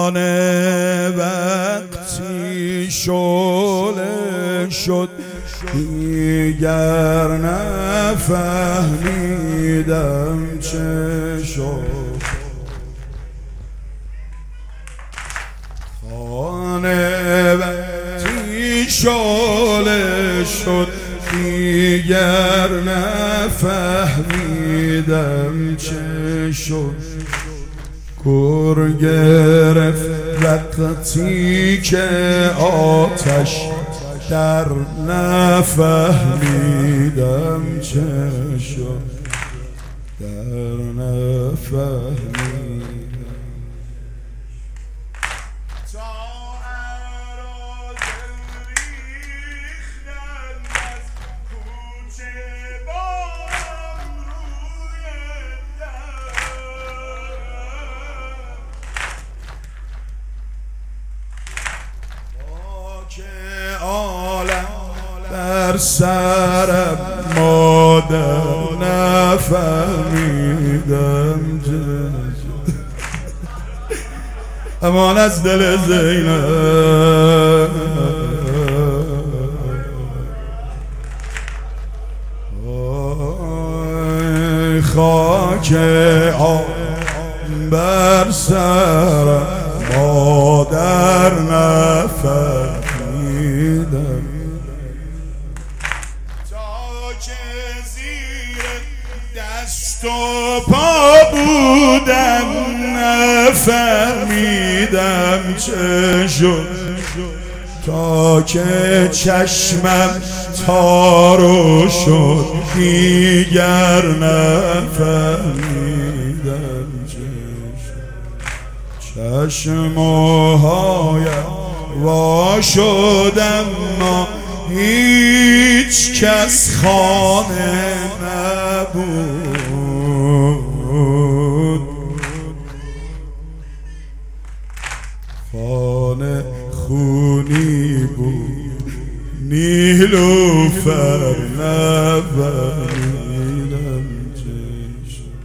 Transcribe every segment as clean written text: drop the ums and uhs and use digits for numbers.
خانه وقتی شعله شد دیگر نفهمیدم چه شد. خانه وقتی شعله شد دیگر نفهمیدم چه شد. گر گرفت وقتی که آتش در نفهمیدم چه شد. در نفهمیدم که عالم بر سرم مادر نفهمیدم امان از دل زینب. خاک عالم بر سرم مادر نفهمیدم تا که زیر دست و پا بودم نفهمیدم چه شد. تا که چشمم تارو شد دیگر نفهمیدم چه شد. چشمهایم وا شد اما هیچ کس خانه نبود. خانه خونی بود نیلوفر نفهمیدم چه شد.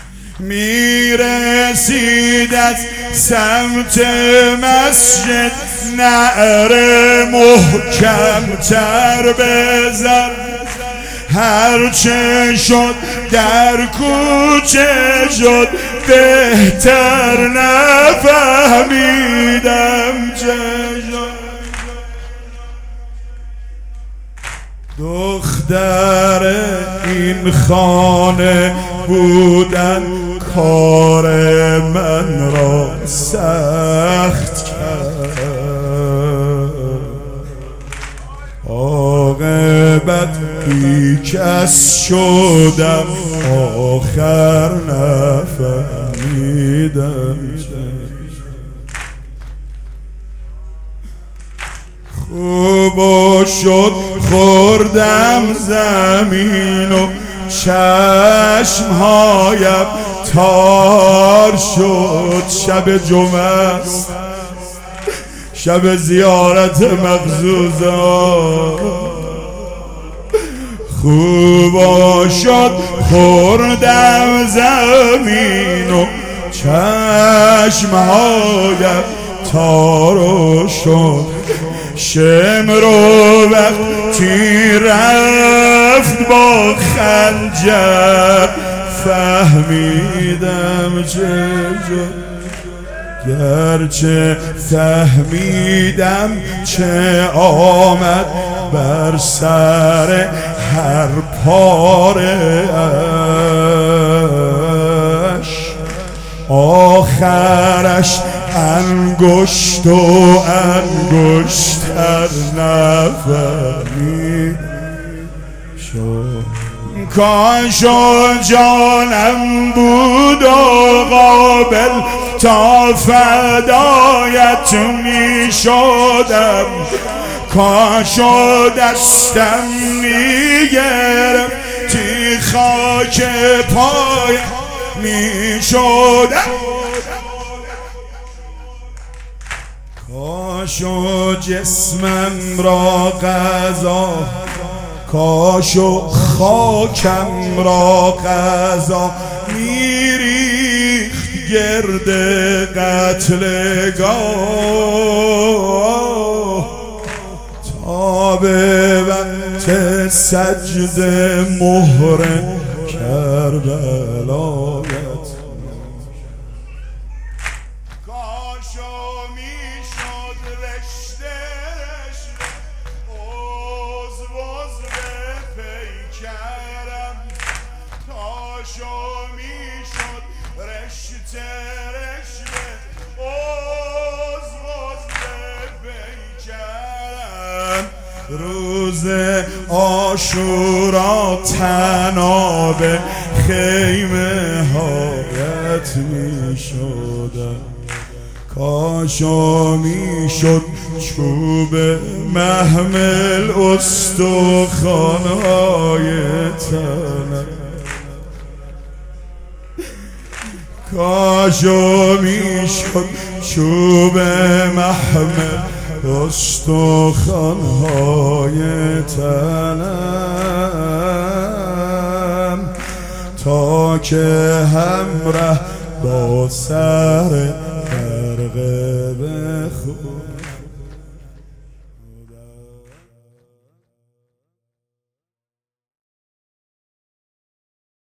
میرسید از سمت مسجد نعره محکم تر بزن. هرچه شد در کوچه شد بهتر نفهمیدم چه شد. دختر این خانه بودن کار من را سخت کرد. عاقبت بیکس شدم آخر نفهمیدم خوب شد خوردم زمین و چشمهایم تار شد. شب جمعه است شب زیارت مغزوزان. خوب شد خوردم زمین و چشمهایم تار شد. شمرو وقتی رفت با خنجر فهمیدم چه شد. گرچه فهمیدم چه آمد بر سر هر پاره اش. آخرش انگشت و انگشتر نفهمید شد. کاش جانم بود و قابل تا فدایت می شدم. کاش دستم می گرفتی خاک پای می شدم. کاش جسمم را غذا کاش خاکم را غذا میریخت گرد قتلگاه تا به وقت سجده مهر کربلایت کاشو میشد رشته رشته عضو به پیکرم کاشو میشد رشته رشته عضو به پیکرم روز عاشورا تنها به خیمه هایت می شدم کاشا می شد چوب محمل استخوان‌های تنم کاشا می شد چوب محمل استخوان‌های تنم تا که همراه با سر غرقه بخون